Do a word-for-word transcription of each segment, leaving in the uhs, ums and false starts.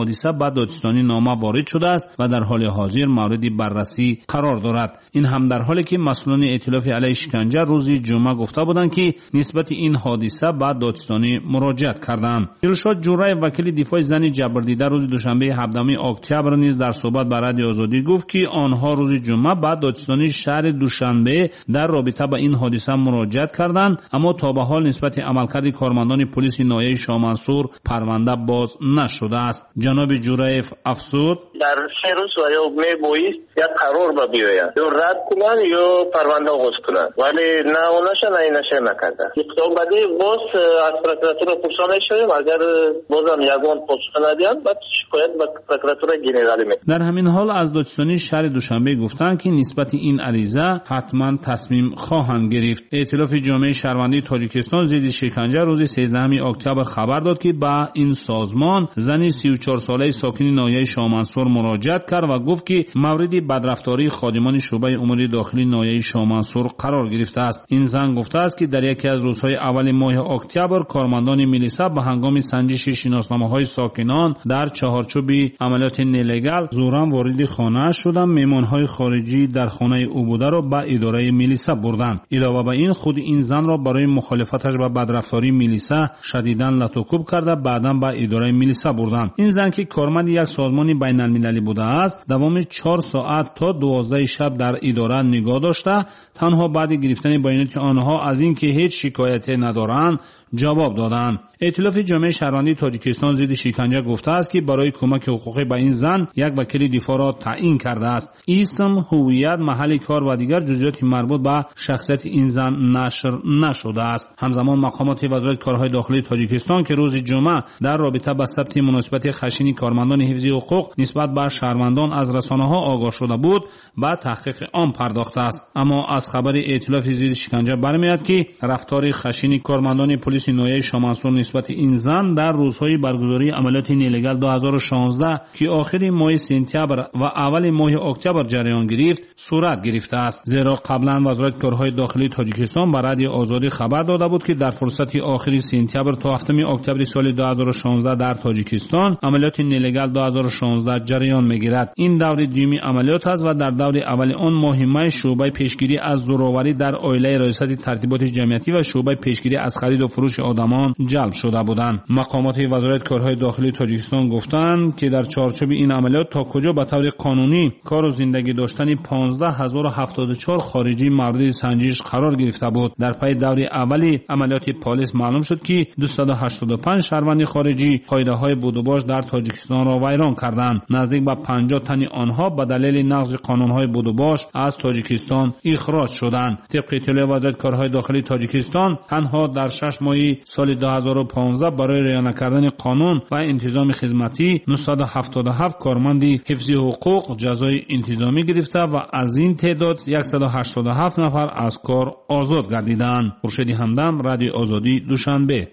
حادثه به دادستانی نامه وارد شده است و در حال حاضر مورد بررسی قرار دارد. این هم در حالی که مسئولان ائتلاف علیه شکنجه روز جمعه گفته بودند که نسبت این حادثه به دادستانی مراجعت کردند. ارشاد جورای وکیل دفاع زن جبردیده روز دوشنبه هفدهم اکتبر نیز در صحبت با رادیو آزادی گفت که آنها روز جمعه به دادستانی شهر دوشنبه در رابطه با این حادثه مراجعت کردند، اما تا به حال نسبت عملکرد کارمندان پلیس ناحیه شاه منصور پرونده باز نشده است. جناب جورایف افزود: در سه روز یا میبایست یا قرار با بیاید یا رد کنن یا پرونده آغاز کنن، ولی نه اوناشا نه ایناشا نکرده. اقدام بعدی باز از پروکراتور پرسانه شدیم، اگر بازم یگان پاسخ ندهند بعد شکایت به پروکراتور جنرالی می. در همین حال از دادستانی شهر دوشنبه گفتند که نسبت این عریضه حتما تصمیم خواهند گرفت. ائتلاف جامعه شهروندی تاجیکستان ضد شکنجه روز سیزدهم اکتبر خبر داد که با این سازمان زنی سی و چهار ساله ساکن ناحیه شاه منصور مراجعت کرد و گفت که مورد بدرفتاری خادمان شعبه امور داخلی ناحیه شاه منصور قرار گرفته است. این زن گفته است که در یکی از روزهای اول ماه اکتبر کارمندان میلیسا به هنگام سنجش شناسنامه‌های ساکنان در چهارچوب عملیات نلگال زورا وارد خانه شدند. مهمان‌های خارجی در خانه او بوده را به اداره میلیسا بردند. علاوه بر این خود این زن را برای مخالفتش با بدرفتاری میلیسا شدیداً لطوکوب کرده بعداً به اداره میلیسا بردند. این زن که کارمند یک سازمان بین‌المللی بوده است دوام چهار ساعت تا دوازده شب در اداره نگاه داشته، تنها بعد گرفتن بیانات آنها از اینکه هیچ شکایتی ندارند جواب دادند. ائتلاف جامعه شهروندی تاجیکستان ضد شکنجه گفته است که برای کمک حقوقی به این زن یک وکیل دفاع را تعیین کرده است. اسم، هویت، محل کار و دیگر جزئیات مربوط به شخصیت این زن نشر نشده است. همزمان مقامات وزارت کارهای داخلی تاجیکستان که روز جمعه در رابطه با ثبت مناسبت خشنی کارمندان حفظی حقوق نسبت به شهروندان از رسانه‌ها آگاه شده بود به تحقیق آن پرداخته است. اما از خبر ائتلاف ضد شکنجه برمیاد که رفتار خشنی کارمندان پلیس ناحیه شاه منصور نسبت این زن در روزهای برگزاری عملیات نلگال دو هزار و شانزده که آخر ماه سپتامبر و اول ماه اکتبر جریان گرفت صورت گرفته است. زیرا قبلا وزارت کارهای داخلی تاجیکستان به رادیو آزادی خبر داده بود که در فرصت آخر سپتامبر تا هفتم اکتبر سال دو هزار و شانزده در تاجیکستان عملیات نلگال دو هزار و شانزده جریان میگیرد. این دور دیمی عملیات است و در دور اول آن مهمه شعبه پیشگیری از زورآوری در عایله ریاست ترتیبات جمعیتی و شعبه پیشگیری از خرید و فروش آدمان جلب شده بودند. مقامات وزارت کارهای داخلی تاجیکستان گفتند که در چارچوب این عملیات تا کجا به طور قانونی کار و زندگی داشتن پانزده هزار و هفتاد و چهار خارجی مورد سنجش قرار گرفته بود. در پی دور اولی عملیات پلیس معلوم شد که دویست و هشتاد و پنج شهروند خارجی قاعده‌های بود و باش در تاجیکستان را ویران کردند. نزدیک به پنجاه تن آنها به دلیل نقض قانون‌های بود و باش از تاجیکستان اخراج شدند. طبق اطلاع وزارت کارهای داخلی تاجیکستان تنها در شش ماه سال دو هزار و پانزده برای رعایت نکردن قانون و انتظام خدمتی نهصد و هفتاد و هفت کارمند حفظی حقوق جزای انتظامی گرفته و از این تعداد صد و هشتاد و هفت نفر از کار آزاد گردیدند. خورشید همدم، رادیو آزادی، دوشنبه.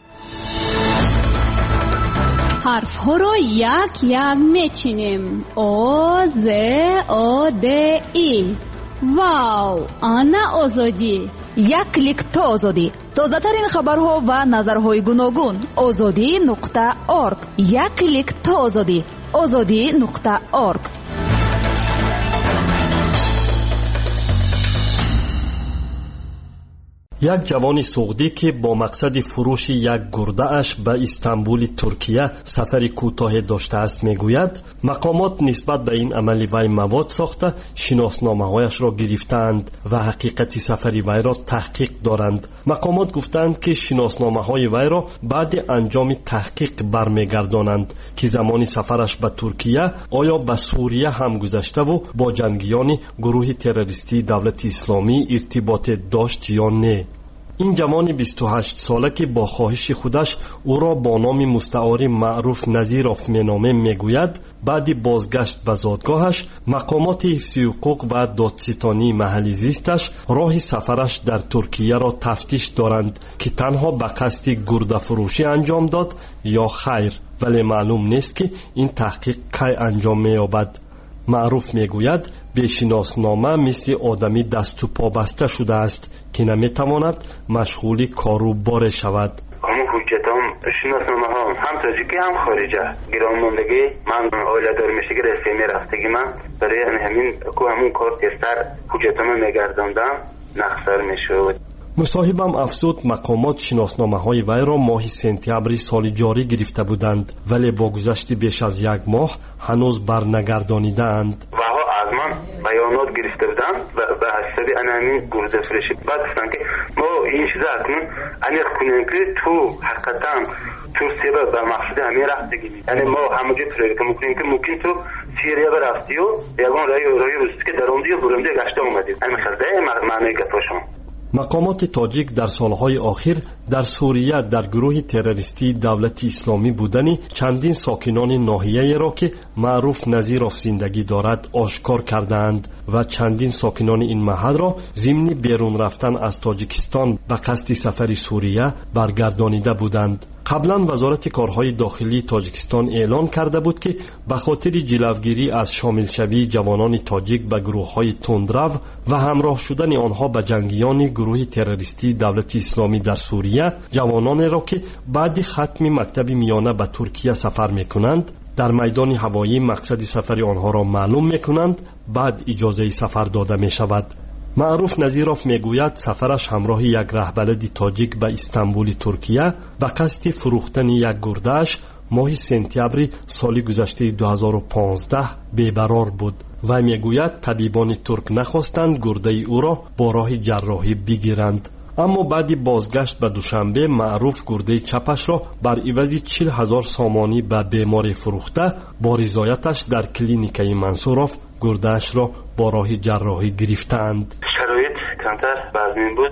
حرف ها رو یک یک میچینیم. او ز او د ای. واو، آنا آزادی. یک کلیک تا آزادی. تازه ترین خبرها و نظرهای گوناگون. آزادی نقطه اورگ. یک کلیک تا آزادی. آزادی نقطه اورگ. یک جوان سعودی که با مقصد فروش یک گرده اش به استانبول ترکیه سفر کوتاه داشته است میگوید مقامات نسبت به این عمل وی مواد ساخته شناسنامه‌هایش را گرفتند و حقیقت سفر وی را تحقیق دارند. مقامات گفتند که شناسنامه‌های وی را بعد انجام تحقیق برمیگردانند که زمان سفرش به ترکیه آیا به سوریه هم گذشته و با جنگیان گروه تروریستی دولت اسلامی ارتباط داشت یا نه. این جوان بیست و هشت ساله که با خواهش خودش او را با نام مستعاری معروف نظیروف مینامه میگوید بعد بازگشت به زادگاهش مقامات حفظی حقوق و دادستانی محلی زیستش راه سفرش در ترکیه را تفتیش دارند که تنها به قصد گرده فروشی انجام داد یا خیر، ولی معلوم نیست که این تحقیق کی انجام می‌یابد. معروف میگوید به شناسنامه مثل آدمی دست و پا بسته شده است که نمیتواند مشغول کاروبار شود. اما حجتام شناسنامه ها هم تاجیکی هم خارجه گرانماندگی من اوله دار میشگی رسمی رفتگی من برای همین کو همون کار تستر حجتام میگرداندم نقصر میشود. مصاحبم افزود مقامات شناسنامه های وی را ماه سپتامبر سال جاری گرفته بودند ولی با گذشت بیش از یک ماه هنوز برنگردانیدند. و ها از من بیانات گرفته بودند و به حسب انمی گرده فرشی بعد گفتن که ما این چیزا اکنون انیق کنیم که تو حقیقتا تو سبب به مقصد همین رفتگی یعنی ما همونجا پروژه میکنیم که ممکن تو سیریه برفتی و یکان رای رای روزی که دروندی و برونده گشته اومدی همین خرده معنی گفت شما. مقامات تاجیک در سالهای آخر در سوریه در گروه تروریستی دولت اسلامی بودنی چندین ساکنان ناحیه را که معروف نظیروف زندگی دارد آشکار کردند و چندین ساکنان این محل را ضمن بیرون رفتن از تاجیکستان به قصد سفر سوریه برگردانیده بودند. قبلا وزارت کارهای داخلی تاجیکستان اعلان کرده بود که به خاطر جلوگیری از شامل شوی جوانان تاجیک به گروه‌های تندرو و همراه شدن آنها به جنگیان گروه تروریستی دولت اسلامی در سوریه، جوانان را که بعد ختم مکتب میانه به ترکیه سفر می‌کنند در میدان هوایی مقصد سفر آنها را معلوم می‌کنند، بعد اجازه سفر داده می‌شود. معروف نظیروف میگوید سفرش همراه یک رهبلد تاجیک به استانبول ترکیه به قصد فروختن یک گرده‌اش ماه سپتامبر سال گذشته دو هزار و پانزده بی‌قرار بود و میگوید طبیبان ترک نخواستند گرده او را با راه جراحی بگیرند. اما بعد بازگشت به دوشنبه معروف گرده چپش را بر عوض چهل هزار سامانی به بیماری فروخته با رضایتش در کلینیک منصوروف گرده‌اش را با راه جراحی گرفتند. شرایط کمتر بازمین بود.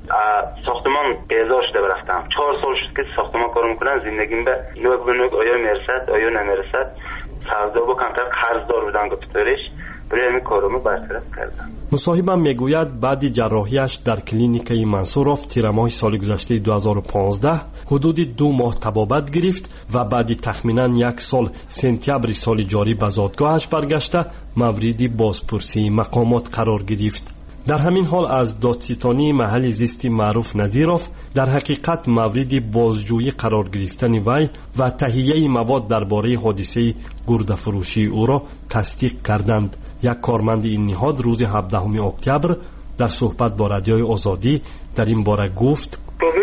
ساختمان اعزار شده برفتم. چهار سال شد که ساختمان کار میکنم. زندگیم به نوک به نوک آیا میرسد آیا نمیرسد. سودا با کمتر قرضدار بودن گفتارش. برای همین کارمو برطرف کردم. مصاحبم میگوید بعد جراحیش در کلینیک منصوروف تیر ماه سال گذشته دو هزار و پانزده حدود دو ماه طبابت گرفت و بعد تخمینا یک سال سپتامبر سال جاری به زادگاهش برگشته مورد بازپرسی مقامات قرار گرفت. در همین حال از دادستانی محل زیست معروف نظیروف در حقیقت مورد بازجویی قرار گرفتن وی و تهیه مواد درباره حادثه گرده فروشی او را تصدیق کردند. یک کارمند این نهاد روز هفدهم اکتبر در صحبت با رادیوی آزادی در این باره گفت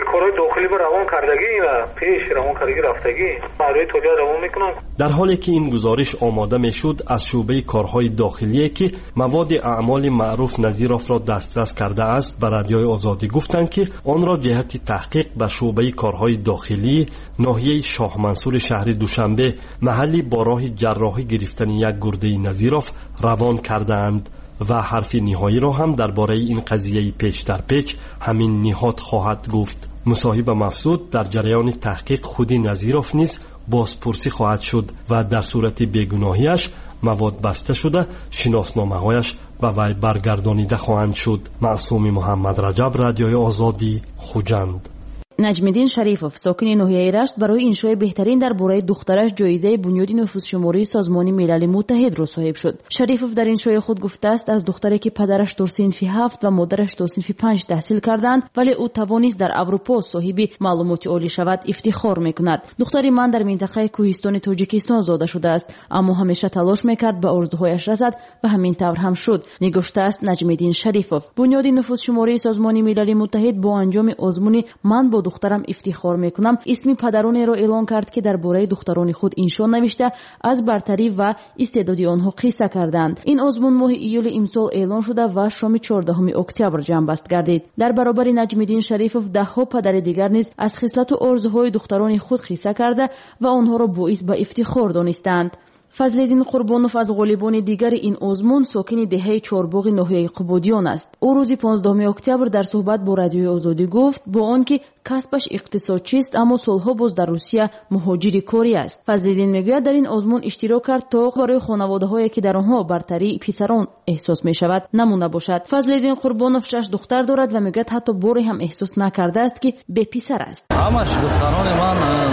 در حالی که این گزارش آماده میشد از شعبه کارهای داخلی که مواد اعمال معروف نظیروف را دسترس کرده است به رادیوی آزادی گفتند که آن را جهت تحقیق به شعبه کارهای داخلی ناحیه شاه منصور شهر دوشنبه محلی با راه جراحی گرفتن یک گرده نظیروف روان کردند و حرف نهایی را هم درباره این قضیه پیش در پیش همین نهاد خواهد گفت. مصاحب مفسود در جریان تحقیق خود نظیروف نیز بازپرسی خواهد شد و در صورت بیگناهیش مواد بسته شده شناسنامه‌هایش و وی برگردانیده خواهند شد. معصوم محمد رجب، رادیوی آزادی، خوجند. نجم‌الدین شریفов ساکن ناحیه رشت برای انشای بهترین درباره دخترش جایزه بنیاد نفوذشماری سازمان ملل متحد را صاحب شد. شریفov در انشای خود گفته است از دختری که پدرش تا صنف هفت و مادرش تا صنف پنج تحصیل کردند ولی او توانست در اروپا صاحب معلومات عالی شود افتخار میکند. دختری من در منطقه کوهستان تاجیکستان زاده شده است اما همیشه تلاش میکرد به آرزوهایش رسد و همین طور هم شد. نگفته است نجم‌الدین شریفov. بنیاد نفوذشماری سازمان ملل متحد با انجام آزمون من با دخترم افتخار میکنم اسم پدرانی را اعلان کرد که درباره دختران خود انشا نوشته از برتری و استعداد آنها قصه کردند. این آزمون ماه ایول امسال اعلان شده و شام چهاردهم اکتبر جنبست گردید. در برابر نجم‌الدین شریفov ده ها پدر دیگر نیز از خصلت و آرزوهای دختران خود قصه کرده و آنها را باعث به افتخار دانستند. فضل‌الدین قربانوف از غالبان دیگر این آزمون ساکن دهه چهارباغ ناحیه قبادیان است. او روز پانزدهم اکتبر در صحبت با رادیوی آزادی گفت با آنکه کسبش اقتصادچی است اما سالها باز در روسیه مهاجر کاری است. فضل‌الدین میگوید در این آزمون اشتراک کرد تا برای خانواده‌هایی که در آنها برتری پسران احساس می‌شود نمونه باشد. فضل‌الدین قربانوف شش دختر دارد و میگوید حتی باری هم احساس نکرده است که به پسر است. همش دختران من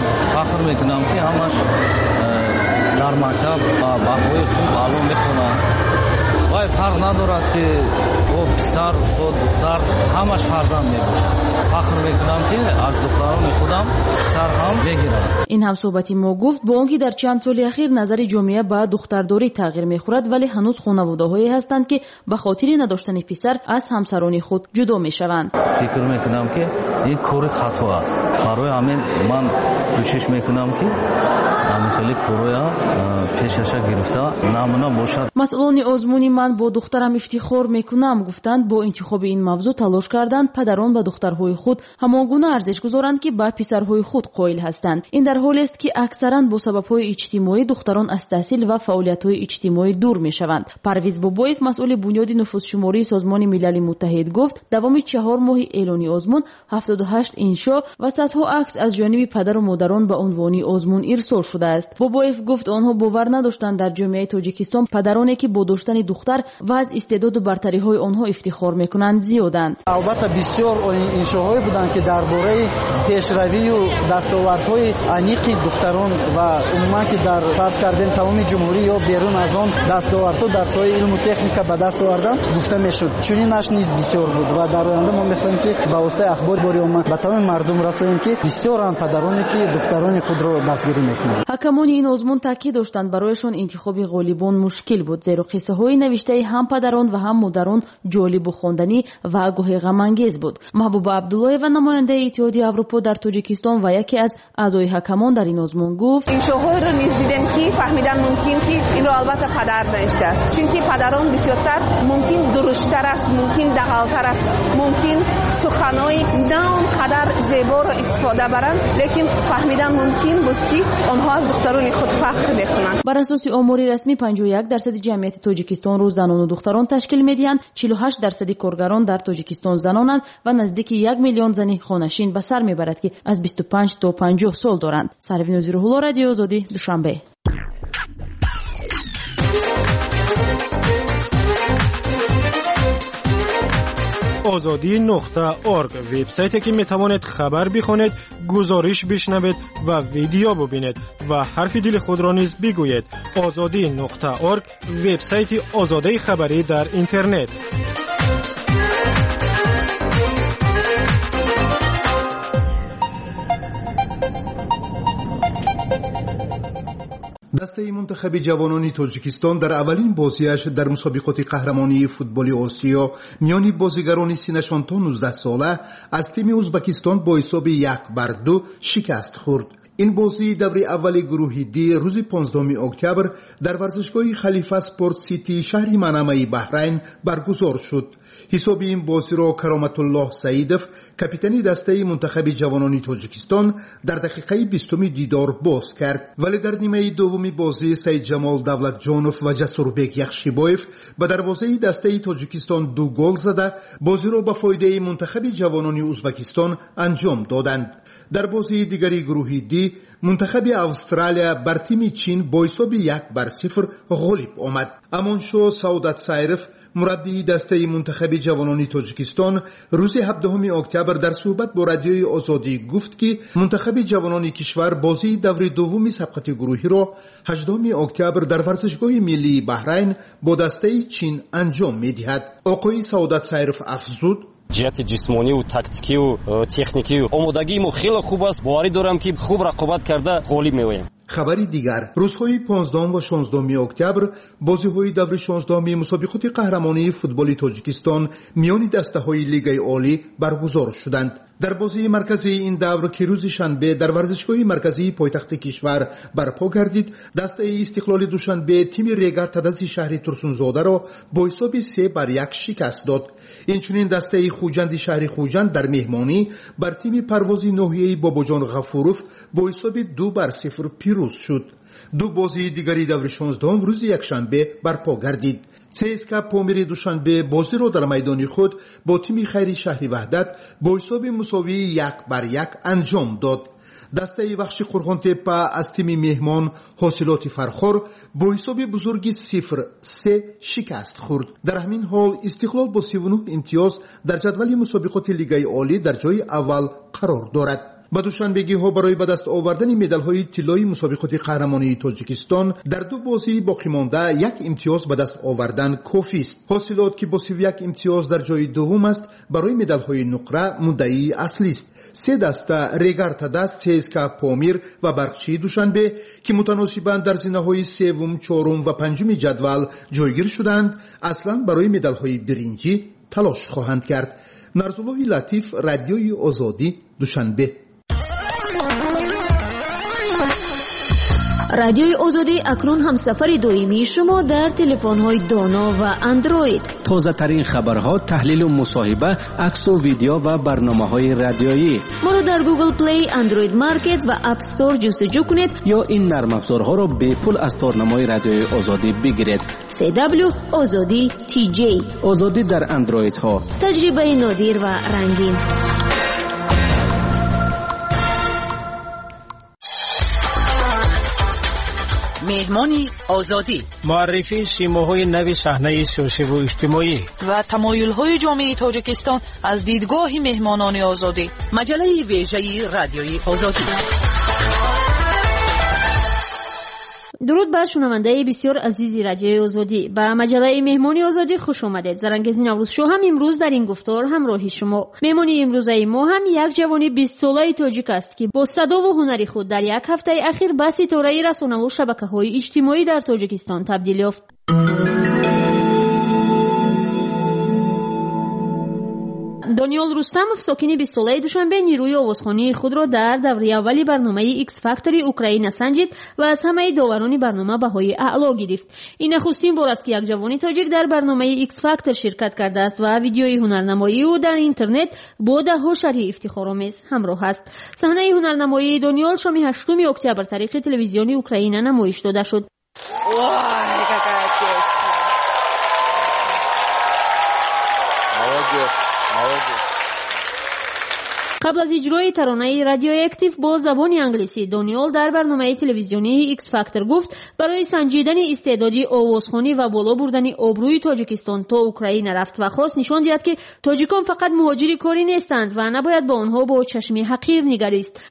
فخر میکنم که همش در مکتب با بهای خوب معلوم میکنن вай фарқ надорад ки о писар о духтар ҳамаш фарзанд мебошад. фахр мекунам ки аз духтарони худам писар ҳам мегирам. ин ҳам суҳбати мо гуфт бо он ки дар чанд соли ахир назари ҷомеа ба духтардорӣ тағйир мехӯрад, вале ҳанӯз хонаводаҳое ҳастанд ки ба хотири надоштани писар аз ҳамсарони худ ҷудо мешаванд. фикр мекунам ки ин кори хато аст. барои ҳамин ман кӯшиш мекунам ки ҳамихели короя пешаша гирифта намуна бошад. масъулони озмуни "ман бо духтарам ифтихор мекунам" гуфтанд бо интихоби ин мавзӯъ талош карданд падарон ба духтарҳои худ ҳамон гуна арзиш гузоранд ки ба писарҳои худ қоил ҳастанд. ин дар ҳоле аст ки аксаран бо сабабҳои иҷтимоӣ духтарон аз таҳсил ва фаъолиятҳои иҷтимоӣ дур мешаванд. парвиз бобоев, масъули бунёди нуфузшумории Созмони Милали Муттаҳид гуфт давоми чаҳор моҳи эълони озмун ҳафтоду ҳашт иншо ва садҳо акс аз ҷониби падару модарон ба унвони озмун ирсол шудааст. бобоев гуфт онҳо бовар надоштанд дар ҷомеаи Тоҷикистон падароне ки бо доштани духтар ва аз истеъдоду бартариҳои онҳо ифтихор мекунанд зиёданд. албатта бисёр иншоҳое буданд ки дар бораи пешравию дастовардҳои аниқи духтарон ва умуман ки дар фарз кардем тамоми ҷумҳурӣ ё берун аз он дастовардҳо дар соҳаи илму техника ба даст овардан гуфта мешуд. чунинаш низ бисёр буд ва дар оянда мо мехоҳем ки ба воситаи ахбори бори омма ба тамоми мардум расоем ки бисёранд падароне ки духтарони худро дастгирӣ мекунанд. ҳакамони ин озмун таъкид доштанд барояшон интихоби ғолибон мушкил буд, зеро қиссаҳои навиштаи ҳам падарон ва ҳам модарон ҷолибу хонданӣ ва гоҳе ғамангез буд. маҳбуба абдуллоева, намояндаи Иттиҳоди Аврупо дар Тоҷикистон ва яке аз аъзои ҳакамон дар ин озмун гуфт: иншоҳоеро низ дидем ки фаҳмидан мумкин ки инро албатта падар навиштааст, чунки падарон бисёртар мумкин дурусттар аст, мумкин дағалтар аст, мумкин суханои на он қадар зеборо истифода баранд, лекин фаҳмидан мумкин буд ки онҳо аз духтарони худ фахр мекунанд. бар асоси омори расмӣ панҷоҳу як дарсади ҷамъияти Тоҷикистонро занону духтарон ташкил медиҳанд, чилу ҳашт дарсади коргарон дар Тоҷикистон занонанд ва наздики як миллион зани хонашин ба сар мебарад ки аз бисту панҷ то панҷоҳ сол доранд. Сарвин Озирулло, Радиои Озодӣ, Душанбе. озодӣ нуқта орг вебсайте ки метавонед хабар бихонед, гузориш бишнавед ва видео бубинед ва ҳарфи дили худро низ бигӯед. озодӣ нуқта орг вебсайти озодаи хабарӣ дар интернет. дастаи мунтахаби ҷавонони Тоҷикистон дар аввалин бозиаш дар мусобиқоти қаҳрамонии футболи Осиё миёни бозигарони синашон то нуздаҳ сола аз тими Узбекистон бо ҳисоби як бар ду шикаст хӯрд. ин бозии даври аввали гурӯҳи ди рӯзи понздаҳуми октябр дар варзишгоҳи Халифа Спорт Сити шаҳри Манамаи Баҳрайн баргузор шуд. ҳисоби ин бозиро Кароматуллоҳ Саидов, капитани дастаи мунтахаби ҷавонони Тоҷикистон, дар дақиқаи бистуми дидор боз кард. вале дар нимаи дуввуми бозӣ Саидҷамол Давлатҷонов ва Ҷасурбек Яхшибоев ба дарвозаи дастаи Тоҷикистон ду гол зада бозиро ба фоидаи мунтахаби ҷавонони Узбекистон анҷом доданд. дар бозии дигари гурӯҳи ди мунтахаби Австралия бар тими Чин бо ҳисоби як бар сифр ғолиб омад. Амоншо Саудатсайров, мураббии дастаи мунтахаби ҷавонони Тоҷикистон, рӯзи ҳабдаҳуми октябр дар суҳбат бо Радиои Озодӣ гуфт ки мунтахаби ҷавонони кишвар бозии даври дуввуми сабқати гурӯҳиро ҳаштуми октябр дар варзишгоҳи миллии Баҳрайн бо дастаи Чин анҷом медиҳад. оқои Саудатсайров афзуд: ҷиҳати ҷисмониву тактикиву техникиву омодагиимо хеле хуб аст. боварӣ дорам ки хуб рақобат карда ғолиб меоем. хабари дигар: рӯзҳои понздаҳум ва шонздаҳуми октябр бозиҳои даври шонздаҳуми мусобиқоти қаҳрамонии футболи Тоҷикистон миёни дастаҳои Лигаи Олӣ баргузор шуданд. дар бозии марказии ин давр ки рӯзи шанбе дар варзишгоҳи марказии пойтахти кишвар барпо гардид, дастаи Истиқлоли Душанбе тими Регар Тадази шаҳри Турсунзодаро бо ҳисоби се бар як шикаст дод. инчунин дастаи Хуҷанди шаҳри Хуҷанд дар меҳмонӣ бар тими Парвози ноҳияи Бобоҷон Ғафуров бо ҳисоби ду бар сифр пирӯз шуд. ду бозии дигари даври шонздаҳум рӯзи якшанбе барпо гардид. ЦСКА Помири Душанбе бозиро дар майдони худ бо тими Хайри шаҳри Ваҳдат бо ҳисоби мусовии як бар як анҷом дод. дастаи Вахши Қурғонтеппа аз тими меҳмон Ҳосилоти Фархор бо ҳисоби бузурги сифр се шикаст хӯрд. дар ҳамин ҳол Истиқлол бо сиву нӯҳ имтиёз дар ҷадвали мусобиқоти Лигаи Олӣ дар ҷои аввал қарор дорад. با دوشنبگی ها برای به دست آوردن مدال های طلایی مسابقات قهرمانی تاجیکستان در دو بازی باقی مانده یک امتیاز به دست آوردن کافی است. حاصلات که با سی و یک امتیاز در جای دوم است برای مدال های نقره مدعی اصلی است. سه دسته ریگارتا دست، سیسکا پامیر و برقچی دوشنبه که متناسباً در زینه های سوم، چهارم و پنجم جدول جایگیر شدند اصلا برای مدال های برنجی تلاش خواهند کرد. نرزالله لطیف، رادیوی آزادی، دوشنبه. رادیوی آزادی اکنون همسفر دائمی شما در تلفن‌های دانا و اندروید. تازه ترین خبرها، تحلیل و مصاحبه، عکس و ویدیو و برنامه‌های رادیویی. ما را در گوگل پلی، اندروید مارکت و اپ استور جستجو کنید یا این نرم افزارها را به پول از تارنمای رادیوی آزادی بگیرید. سی دبلیو آزادی تی جی. آزادی در اندروید ها. تجربه نادر و رنگین. مهمانی آزادی، معرفی سیماهای نو صحنه سیاسی و اجتماعی و تمایل‌های جامعه تاجیکستان از دیدگاه مهمانان آزادی. مجله ویژه رادیوی آزادی. درود بر شنونده بسیار عزیزی رادیوی آزادی. به مجله مهمانی آزادی خوش آمدید. زرنگزی نوروز شو هم امروز در این گفتار همراهی شما. مهمانی امروزه ما هم یک جوان بیست ساله تاجیک است که با صدا و هنری خود در یک هفته اخیر به ستاره رسانه و شبکه‌های اجتماعی در تاجیکستان تبدیل یافت. دانیال رستموف، ساکن بیست ساله دوشنبه، نیروی آوازخوانی خود را در دوره اولی برنامه ایکس فاکتور اوکراین سنجید و از همه داوران برنامه بهای اعلا گرفت. این نخستین بار است که یک جوان تاجیک در برنامه ایکس فاکتور شرکت کرده است و ویدیوی هنرنمایی او در اینترنت با ده‌ها شرح افتخارآمیز همراه است. صحنه هنرنمایی دانیال شام هشتم اکتبر طریق تلویزیون اوکراین نمایش داده شد. قبل از اجرای ترانه رادیو اکتیو با زبان انگلیسی، دانیال در برنامه تلویزیونی ایکس فاکتور گفت برای سنجیدن استعدادی آوازخوانی و بالا بردن آبروی تاجیکستان تا اوکراین رفت و خواست نشان دهد که تاجیکان فقط مهاجری کاری نیستند و نباید به آنها با چشم حقیر نگریست.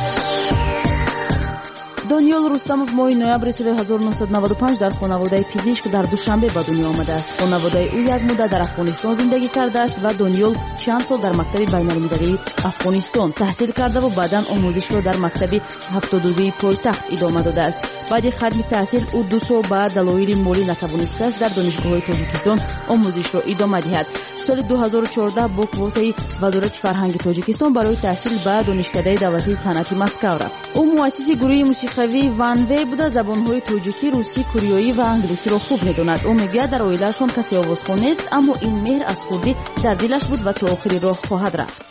دانیال رستموف ماه نوامبر سال هزار و نهصد و نود و پنج در خانواده پزشک در دوشنبه به دنیا آمده است. خانواده او یک مدت در افغانستان زندگی کرده است و دانیال چند سال در مکتب بین‌المللی افغانستان تحصیل کرده و بعداً آموزش را در مکتب هفتاد و دو پایتخت ادامه داده است. بعد ختم تحصیل او دو سال بعد دلایل مالی نتوانسته است در دانشگاه تاجیکستان آموزش را ادامه دهد. سال دو هزار و چهارده با کوتای وزارت فرهنگ تاجیکستان برای تحصیل به دانشکده دولتی صنعتی مسکو رفت. او مؤسس گروه موسیقی وانوی بوده. زبان‌های تاجیکی، روسی، کوریایی و انگلیسی را خوب می‌داند. او میگه در عائله‌شان کسی آوازخوان است، اما این مهر از خودی در دلش بود و تا آخری راه خواهد رفت.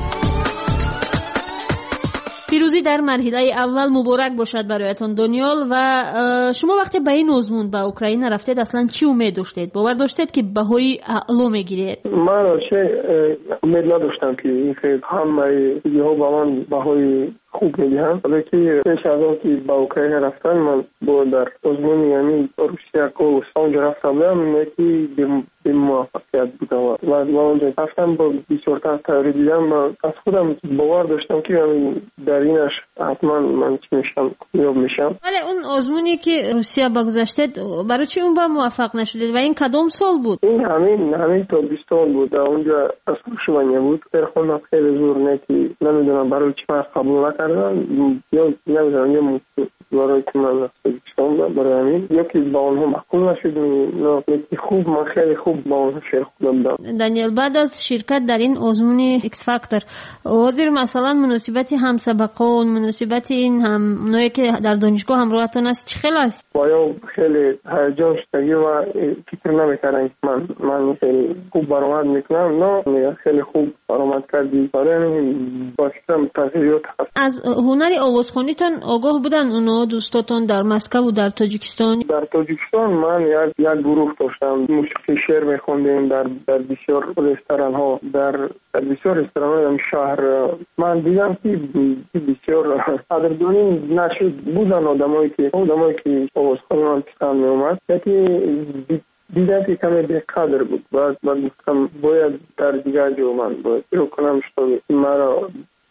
پیروزی در مرحله اول مبارک باشد برایتان دانیال. و شما وقتی به این آزمون به اوکراین رفتید اصلا چی امید داشتید؟ باور داشتید که بهای اعلا میگیرید؟ من چه امید نداشتم که این خیلی همه ها با من بهای خوب میدهند، ولی که پیش از آن که به اوکراین رفتن من با در آزمون یعنی روسیه که اونجا رفتم بودم یکی به موفقیت بودم و با اونجا رفتم با بسیار تحت دیدم و از خودم باور داشتم که در اینش حتما من چی میشم یاب میشم. ولی اون آزمونی که روسیه بگذاشتید برای چی اون با موفق نشدید و این کدام سال بود؟ این همین همین تا بیست سال بود. اونجا از خوشمانیه بود. در خودم خیلی زور نکی نمیدونم برای چی من قبول نکردم یا نمیدونم یا برای که من نستگیشتم برای همین یا که با اونها محکوم نشد یکی خوب من خیلی خوب با اونها شیر خودم دارم. دانیال، بعد از شرکت در این آزمون ایکس فاکتور حاضر مثلا مناسبت هم سبقان مناسبت این هم اونایی که در دانشگاه همراهتون است چی خیلی است؟ بایا خیلی هیجان شدگی و فکر نمیکردم من من خیلی خوب برآمد میکنم. نه خیلی خوب برآمد کردی برای همین باشم تغییرات از هنر آوازخوانیتان آگاه بودن اونا دوستاتون در مسکو و در تاجیکستان؟ در تاجیکستان من یک یک گروه داشتم موسیقی شعر میخوندیم در در بسیار رستوران ها در در بسیار رستوران های شهر. من دیدم که بسیار قدردانی نشد بودن آدمایی که آدمایی که آوازخوان پسند می اومد یکی دیدم که کمی به قدر بود. بعد من گفتم باید در دیگر جو من باید رو کنم شد مرا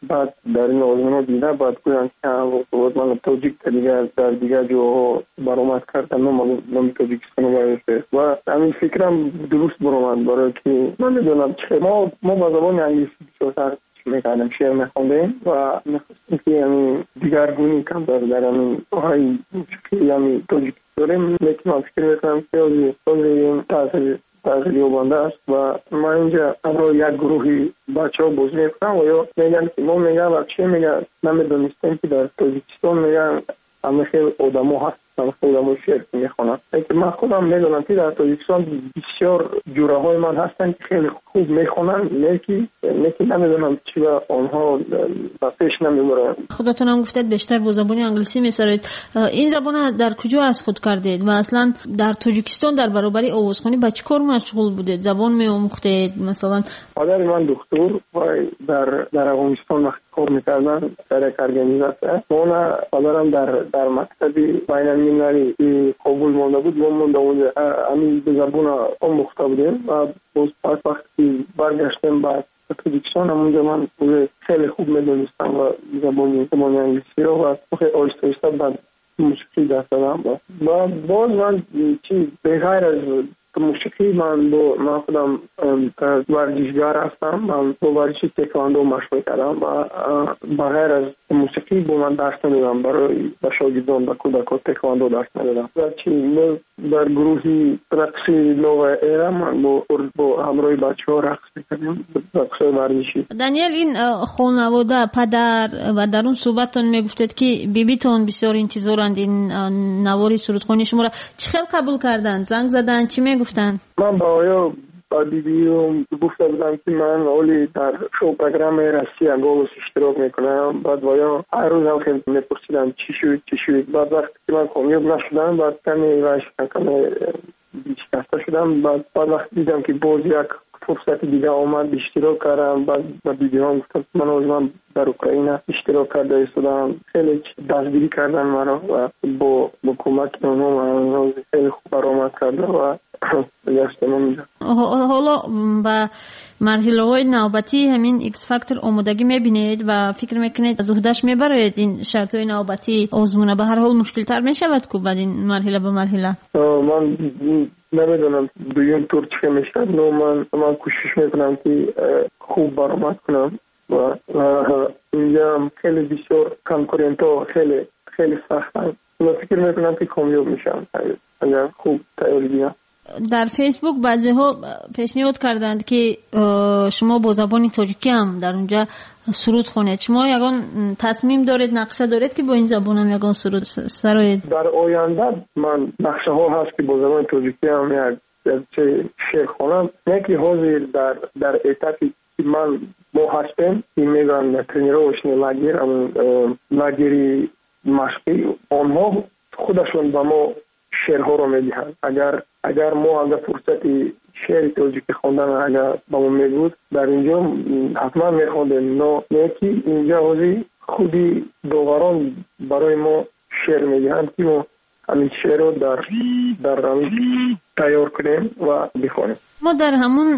بعد در این آزمون دیده بعد گویند که من توجیک دیگر در دیگر جو برآمد کردم من توجیکستان باید و همین فکرم درست برآمد برای که من میدونم چه ما ما با زبان انگلیسی بسیار میکنم شعر میخوندیم و میخواستیم که همین دیگرگونی کم در در همین های موسیقی همین توجیک داریم لیکن من فکر میکنم که این تاثیر تاثیری بنده است و ما اینجا برای یک گروهی بچه ها بازی میکنم و یا میگن که ما میگن بچه میگن نمیدونستیم که در توجیکستان میگن همه خیلی آدم ها هست خیلی آدم ها شعر میخونن لیکن من خودم میدونم که در توجیکستان بسیار جوره های من هستن که خیلی خوب میخونن لیکن لیکن نمیدونم چی با آنها پیش نمیبرن. خودتون هم گفتید بیشتر با زبان انگلیسی میسرید. این زبان در کجا از خود کردید و اصلا در توجیکستان در برابر آوازخوانی با چه کار مشغول بودید؟ زبان میآموختید مثلا؟ پدر من دکتر و در در افغانستان وقت کار میکردن در یک ارگانیزاسیون. من پدرم در در مکتب بین المللی قبول مونده بود و مونده بود همین زبان آموخته بودیم و باز وقتی برگشتم بعد توجیکستان همونجا من خیلی خوب میدونستم و زبان زبان انگلیسی رو و خیلی آهسته آهسته بعد موسیقی دست دادم و باز من چی بغیر از موسیقی من با من خودم ورزشگر هستم. من با ورزش تکواندو مشغول کردم و بغیر از موسیقی با من درس ندادم برای شاگردان و کودکان تکواندو درس ندادم و چی در گروهی رقصی نو ایران من با با همراه بچه‌ها رقص می‌کردیم رقص ورزشی. دانیل این خانواده پدر و در اون صحبتتون میگفتید که بیبیتون بسیار انتظارند این نواری سرودخوانی شما را چخیل قبول کردن؟ زنگ زدن چی میگفتن؟ من با آیا با بیبیم گفته بودم که من اولی در شو پروگرام رسی انگولوس اشتراک میکنم. بعد بایا هر روز هم خیلی میپرسیدم چی شد چی شد. بعد وقتی که من کامیاب نشدم بعد کمی وش کمی بیشکسته شدم. بعد بعد وقتی دیدم که باز یک فرصت دیگه آمد اشتراک کردم. بعد با بیبیام گفتم من از من در اوکراین اشتراک کرده ایستادم. خیلی دستگیری کردن مرا و با با کمک اونها من خیلی خوب برآمد کرده و حالا با مرحله های نوبتی همین ایکس فاکتور آمادگی میبینید و فکر میکنید از عهده‌اش میبرید این شرط های نوبتی آزمونه به هر حال مشکل تر میشود که بعد این مرحله به مرحله؟ من نمیدونم دویم طور چه میشه. نو من من کوشش میکنم که خوب برآمد کنم و اینجا خیلی بسیار کنکورنت ها خیلی خیلی سخت هست. من فکر میکنم که کامیاب میشم اگر خوب تیاری بیام. در فیسبوک بعضی ها پیشنهاد کردند که شما با زبان تاجیکی هم در اونجا سرود خونید. شما یگان تصمیم دارید نقشه دارید که با این زبان هم یگان سرود سرایید؟ در آینده من نقشه ها هست که با زبان تاجیکی هم یک شعر خونم. یکی حاضر در در اتاقی که من با هستم که میگن ترینیروشنی لاگیر لاگیری مشقی آنها خودشون با ما شعرها رو میدهند. اگر اگر ما اگر فرصتی شعر تاجیکی خواندن اگر با ما میبود در اینجا حتما میخوندیم. نه یکی اینجا حاضی خودی دوغران برای ما شعر میدهند که ما همین شعر رو در در تیار کنیم و بخونیم. ما در همون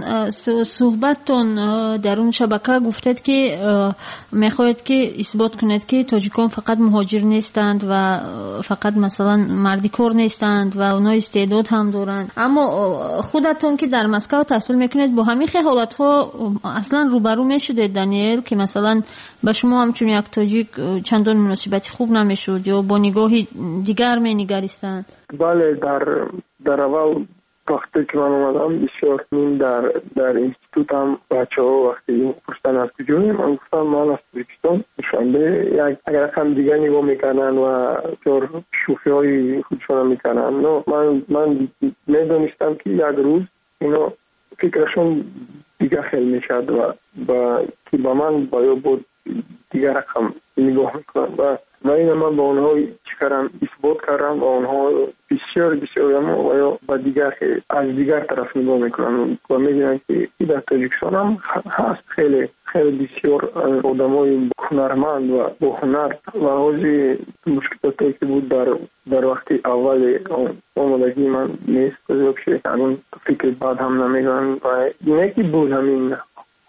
صحبتتون در اون شبکه گفتید که میخواید که اثبات کنید که تاجیکان فقط مهاجر نیستند و فقط مثلا مردی کار نیستند و اونا استعداد هم دارند. اما خودتون که در مسکو تحصیل میکنید با همین حالت ها اصلا روبرو میشدید دانیل که مثلا به شما همچون یک تاجیک چندان مناسبتی خوب نمیشد یا با نگاهی دیگر مینگریستند؟ بله در در اول وقتی که من اومدم بسیار من در در اینستیتوت هم بچه ها وقتی پرسیدن از کجایی من گفتم من از توجیکستان. شنبه یک اگر هم دیگه نگاه میکنن و جور شوخی های خودشون میکنن. نه من من میدونستم که یک روز اینا فکرشون دیگه خیلی میشد و با که با من باید بود دیگه رقم نگاه میکنن و و این من با اونها چکرم اثبات کردم و اونها بسیار بسیار و با دیگر از دیگر طرف نگاه میکنن و میگن که در تاجیکستان هم هست خیلی خیلی بسیار آدمای هنرمند و با هنر و حاضی مشکلاتی که بود در در وقت اول آمادگی من نیست. بزرگ شد همون فکر بعد هم نمیگن و اینه که بود همین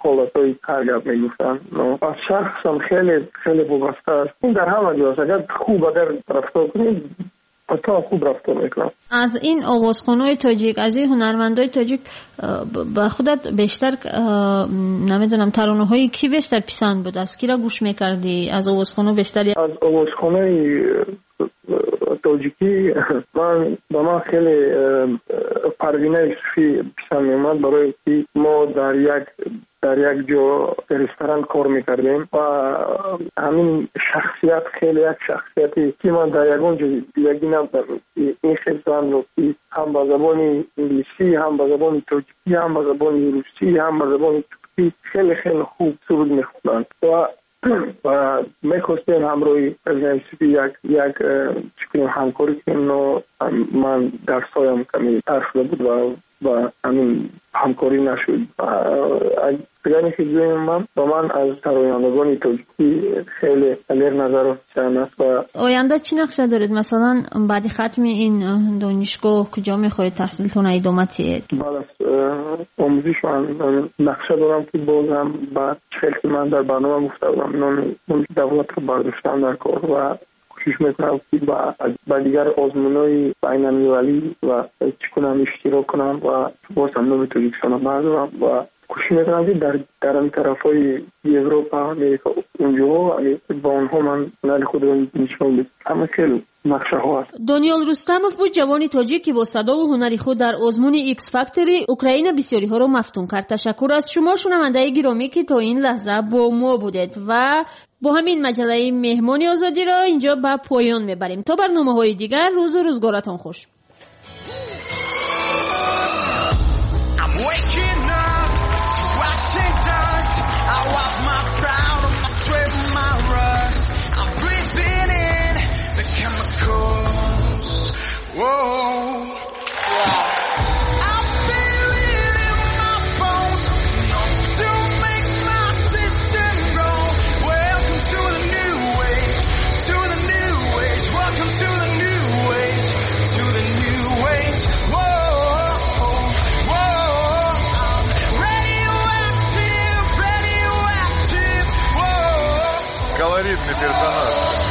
حالتهای کارگرد میگفتن. از شخص هم خیلی خیلی وابسته است. این در همه جاست. اگر خوب اگر رفتار کنید تا خوب رفتار میکنم. از این آوازخوان‌های تاجیک، از این هنرمندای تاجیک با خودت بیشتر نمیدونم ترانه‌های کی بیشتر پسند بود؟ از کی را گوش میکردی؟ از آوازخوان‌ها بیشتر؟ از آوازخوان‌های تاجیکی من با من خیلی پروینه یوسفی پسند میومد، برای که ما در یک در یک جا رستوران کار میکردیم و همین شخصیت خیلی یک شخصیتی که من در یکون جا دیگه نبودم. این خیلی رو که هم با زبان انگلیسی، هم با زبان تاجیکی، هم با زبان روسی، هم با زبان ترکی خیلی خیلی خوب سرود میخوندند و و میخواستیم همروی یوسفی یک یک چکنیم همکاری کنیم و من در سایم کمی ترس بود و و همین همکاری نشد. اگر که جویم من با من از ترانه‌گان تاجیکی خیلی علیر نظر چند است. و آینده چی نقشه دارید؟ مثلا بعد ختم این دانشگاه کجا میخواید تحصیلتون ادامه تید؟ بعد از آموزش من نقشه دارم که بازم بعد خیلی که من در برنامه گفته بودم نام دولت رو برداشتم در کار و کوشش میکنم که با دیگر آزمونهای بین‌المللی و چکنم اشتراک کنم و باز هم نام تاجیکستان رو بردارم و کوشش میکنم که در در این طرفای اروپا، امریکا اونجا با اونها من نال خود رو نشون بدم. همه خیلی نقشه ها هست. دانیال رستموف بود جوانی تاجیک که با صدا و هنری خود در آزمون ایکس فاکتوری اوکراین بسیاری ها رو مفتون کرد. تشکر از شما شنونده گرامی که تا این لحظه با ما بودید و با همین مجله مهمان آزادی را اینجا به پایان میبریم. تا برنامه‌های دیگر روز و روزگارتان خوش. Колоритный персонаж.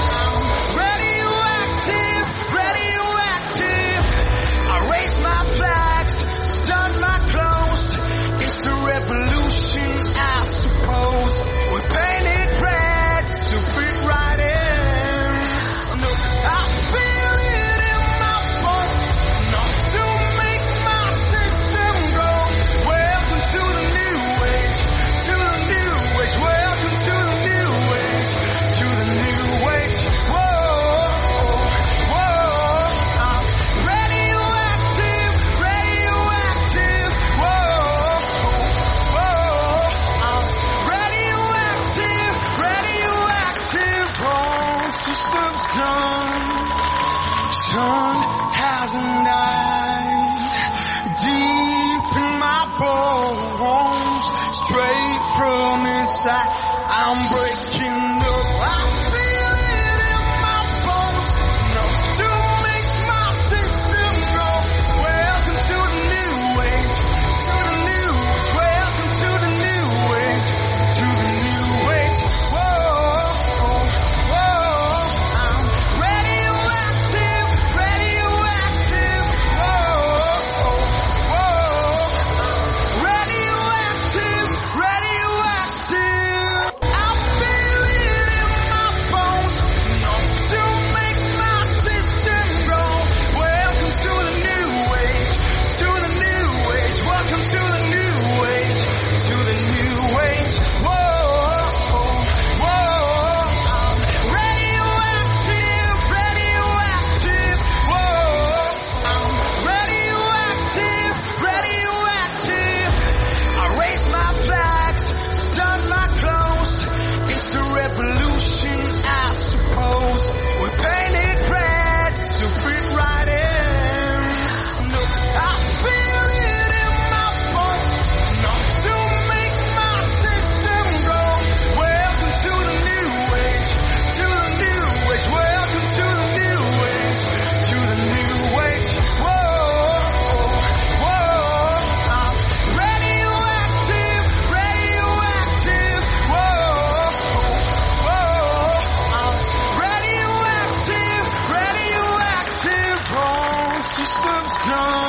I'm breaking up. I feel it in my bones. No, to make my system go. Welcome to the new age. To the new age. Welcome to the new age. To the new age. Whoa, whoa. I'm radioactive, radioactive. Whoa, whoa. Radioactive, radioactive. I feel Don't